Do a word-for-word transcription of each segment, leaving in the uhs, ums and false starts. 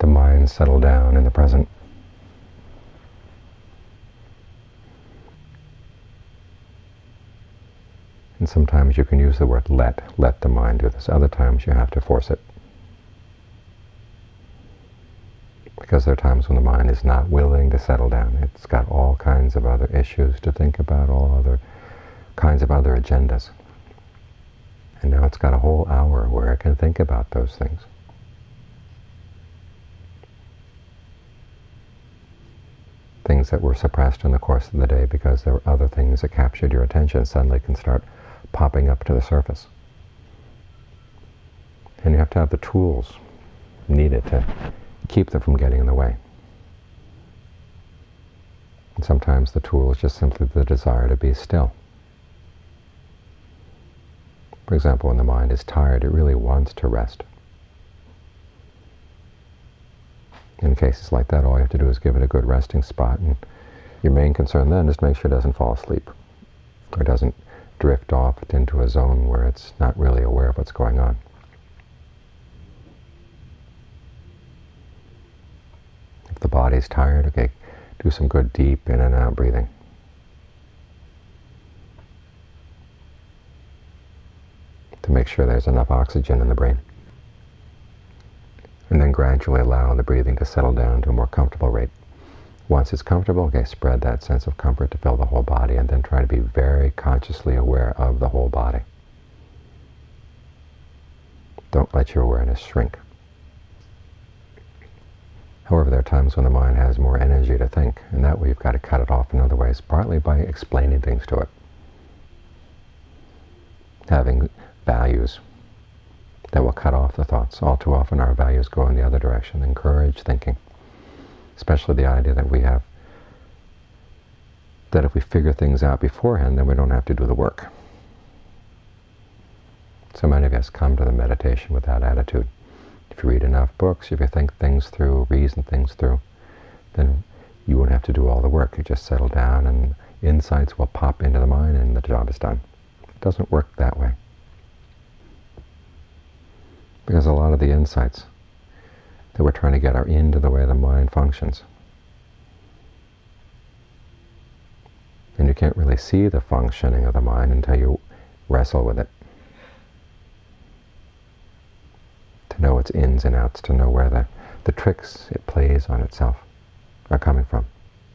the mind settle down in the present. And sometimes you can use the word let, let the mind do this. Other times you have to force it. Because there are times when the mind is not willing to settle down. It's got all kinds of other issues to think about, all other kinds of other agendas. And now it's got a whole hour where it can think about those things. Things that were suppressed in the course of the day because there were other things that captured your attention suddenly can start popping up to the surface. And you have to have the tools needed to keep them from getting in the way. And sometimes the tool is just simply the desire to be still. For example, when the mind is tired, it really wants to rest. In cases like that, all you have to do is give it a good resting spot, and your main concern then is to make sure it doesn't fall asleep, or doesn't drift off into a zone where it's not really aware of what's going on. If the body's tired, okay, do some good deep in and out breathing. To make sure there's enough oxygen in the brain. And then gradually allow the breathing to settle down to a more comfortable rate. Once it's comfortable, okay, spread that sense of comfort to fill the whole body, and then try to be very consciously aware of the whole body. Don't let your awareness shrink. However, there are times when the mind has more energy to think, and that way you've got to cut it off in other ways, partly by explaining things to it. Having values that will cut off the thoughts. All too often our values go in the other direction, encourage thinking. Especially the idea that we have, that if we figure things out beforehand, then we don't have to do the work. So many of us come to the meditation with that attitude. If you read enough books, if you think things through, reason things through, then you won't have to do all the work. You just settle down and insights will pop into the mind and the job is done. It doesn't work that way. Because a lot of the insights that we're trying to get are into the way the mind functions. And you can't really see the functioning of the mind until you wrestle with it. To know its ins and outs, to know where the, the tricks it plays on itself are coming from.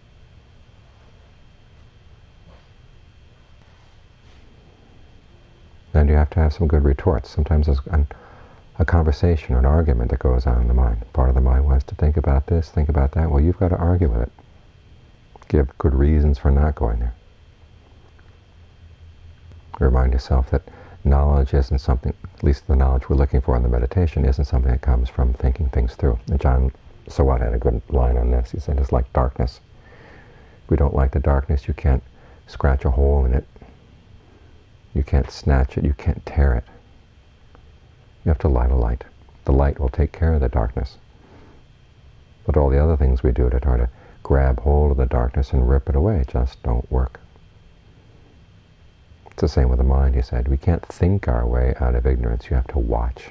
Then you have to have some good retorts. Sometimes there's an, a conversation or an argument that goes on in the mind. Part of the mind wants to think about this, think about that. Well, you've got to argue with it. Give good reasons for not going there. Remind yourself that knowledge isn't something, at least the knowledge we're looking for in the meditation, isn't something that comes from thinking things through. And John Sawat had a good line on this. He said, it's like darkness. If we don't like the darkness, you can't scratch a hole in it. You can't snatch it, you can't tear it. You have to light a light. The light will take care of the darkness. But all the other things we do to try to grab hold of the darkness and rip it away just don't work. It's the same with the mind, he said. We can't think our way out of ignorance. You have to watch.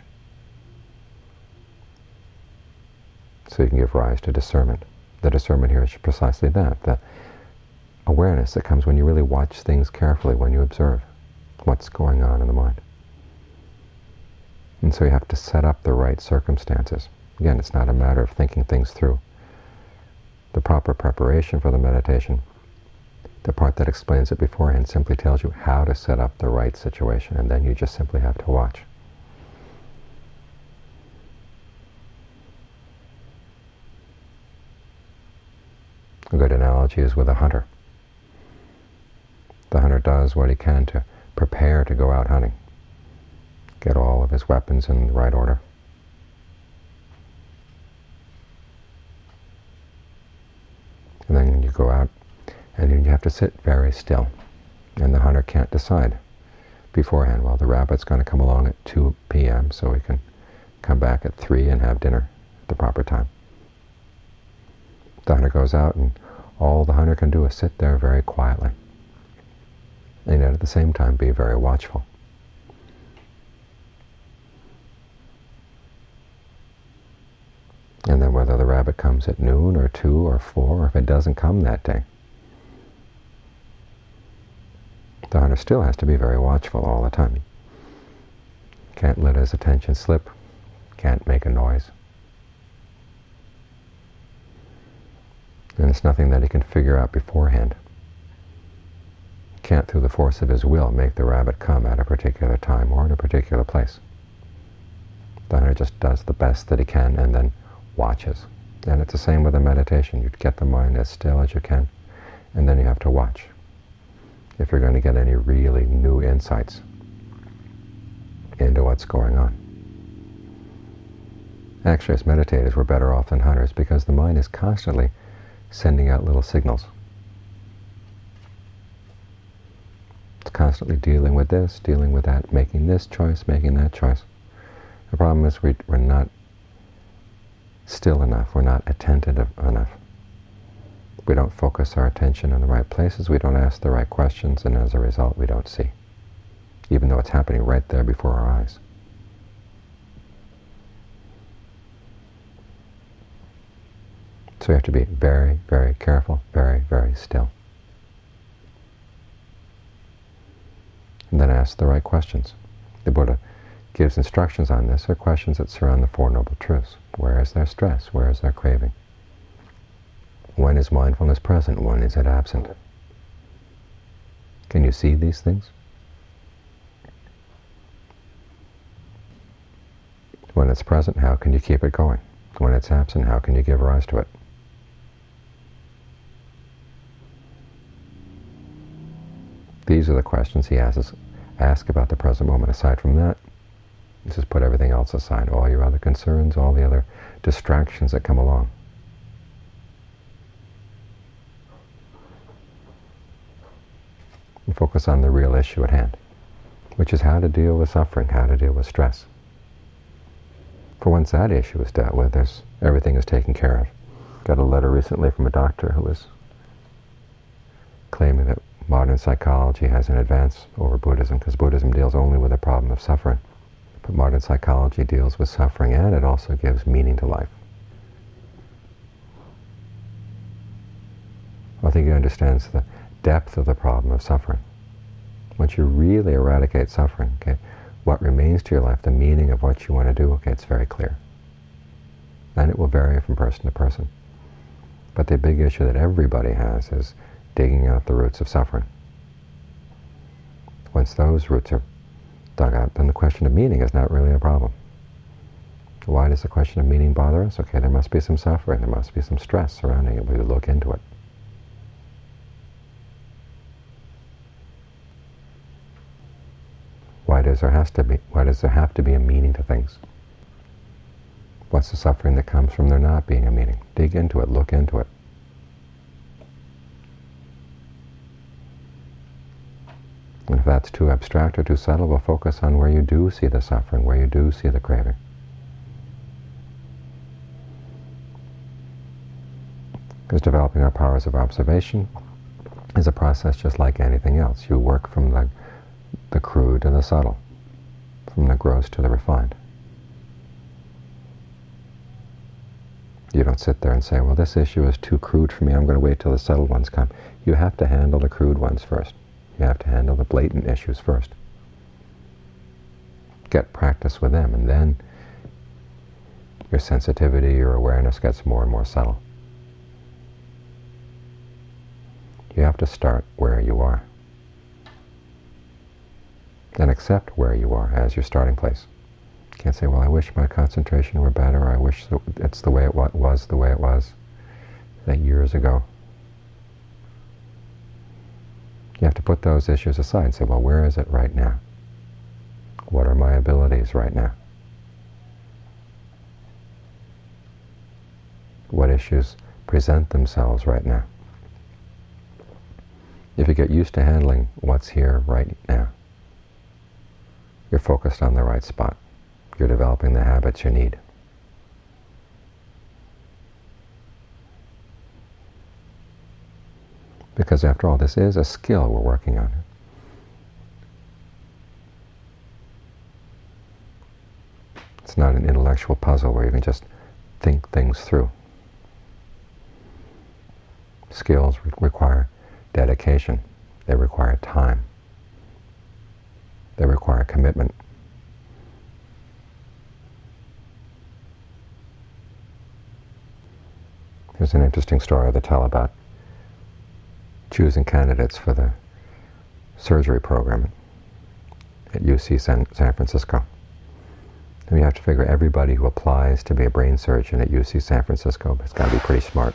So you can give rise to discernment. The discernment here is precisely that, the awareness that comes when you really watch things carefully, when you observe what's going on in the mind. And so you have to set up the right circumstances. Again, it's not a matter of thinking things through. The proper preparation for the meditation, the part that explains it beforehand, simply tells you how to set up the right situation, and then you just simply have to watch. A good analogy is with a hunter. The hunter does what he can to prepare to go out hunting. Get all of his weapons in the right order. And then you go out and you have to sit very still. And the hunter can't decide beforehand, well, the rabbit's going to come along at two p m so we can come back at three and have dinner at the proper time. The hunter goes out and all the hunter can do is sit there very quietly. And yet at the same time be very watchful. And then whether the rabbit comes at noon or two or four, or if it doesn't come that day, the hunter still has to be very watchful all the time. Can't let his attention slip, can't make a noise. And it's nothing that he can figure out beforehand. Can't, through the force of his will, make the rabbit come at a particular time or in a particular place. The hunter just does the best that he can and then watches. And it's the same with the meditation. You get the mind as still as you can, and then you have to watch. If you're going to get any really new insights into what's going on. Actually, as meditators, we're better off than hunters because the mind is constantly sending out little signals. It's constantly dealing with this, dealing with that, making this choice, making that choice. The problem is we, we're not still enough, we're not attentive enough. We don't focus our attention in the right places, we don't ask the right questions, and as a result we don't see, even though it's happening right there before our eyes. So we have to be very, very careful, very, very still. And then ask the right questions. The Buddha gives instructions on this. They're questions that surround the Four Noble Truths. Where is their stress? Where is their craving? When is mindfulness present? When is it absent? Can you see these things? When it's present, how can you keep it going? When it's absent, how can you give rise to it? These are the questions he asks, ask about the present moment. Aside from that, just put everything else aside, all your other concerns, all the other distractions that come along. And focus on the real issue at hand, which is how to deal with suffering, how to deal with stress. For once that issue is dealt with, there's, everything is taken care of. Got a letter recently from a doctor who was claiming that modern psychology has an advance over Buddhism, because Buddhism deals only with the problem of suffering. But modern psychology deals with suffering, and it also gives meaning to life. I think he understands the depth of the problem of suffering. Once you really eradicate suffering, okay, what remains to your life, the meaning of what you want to do, okay, it's very clear. And it will vary from person to person. But the big issue that everybody has is digging out the roots of suffering. Once those roots are dug out, then the question of meaning is not really a problem. Why does the question of meaning bother us? Okay, there must be some suffering, there must be some stress surrounding it. We look into it. Why does there has to be? Why does there have to be a meaning to things? What's the suffering that comes from there not being a meaning? Dig into it, look into it. And if that's too abstract or too subtle, we'll focus on where you do see the suffering, where you do see the craving. Because developing our powers of observation is a process just like anything else. You work from the, the crude to the subtle, from the gross to the refined. You don't sit there and say, well, this issue is too crude for me, I'm going to wait till the subtle ones come. You have to handle the crude ones first. You have to handle the blatant issues first. Get practice with them, and then your sensitivity, your awareness gets more and more subtle. You have to start where you are. And accept where you are as your starting place. You can't say, well, I wish my concentration were better, or I wish it's the way it was, the way it was that years ago. You have to put those issues aside and say, well, where is it right now? What are my abilities right now? What issues present themselves right now? If you get used to handling what's here right now, you're focused on the right spot. You're developing the habits you need. Because after all, this is a skill we're working on. It's not an intellectual puzzle where you can just think things through. Skills re- require dedication. They require time. They require commitment. Here's an interesting story they tell about choosing candidates for the surgery program at U C San, San Francisco. And you have to figure everybody who applies to be a brain surgeon at U C San Francisco has got to be pretty smart.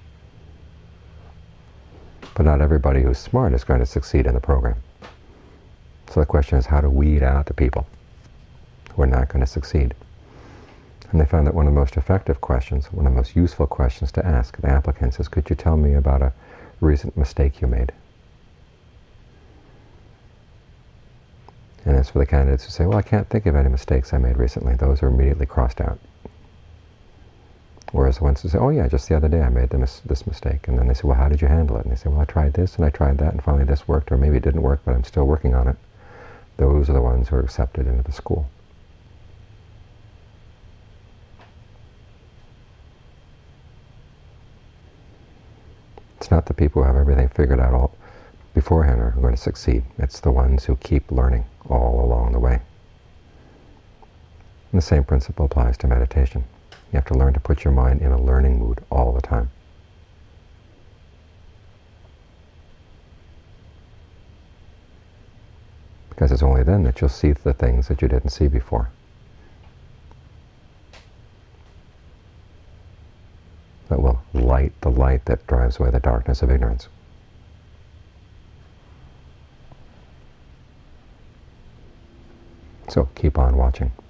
But not everybody who's smart is going to succeed in the program. So the question is how to weed out the people who are not going to succeed. And they found that one of the most effective questions, one of the most useful questions to ask the applicants is, could you tell me about a recent mistake you made? And as for the candidates who say, well, I can't think of any mistakes I made recently, those are immediately crossed out. Whereas the ones who say, oh yeah, just the other day I made mis- this mistake. And then they say, well, how did you handle it? And they say, well, I tried this and I tried that and finally this worked, or maybe it didn't work, but I'm still working on it. Those are the ones who are accepted into the school. It's not the people who have everything figured out all beforehand are going to succeed. It's the ones who keep learning all along the way. And the same principle applies to meditation. You have to learn to put your mind in a learning mood all the time. Because it's only then that you'll see the things that you didn't see before. That will light the light that drives away the darkness of ignorance. So keep on watching.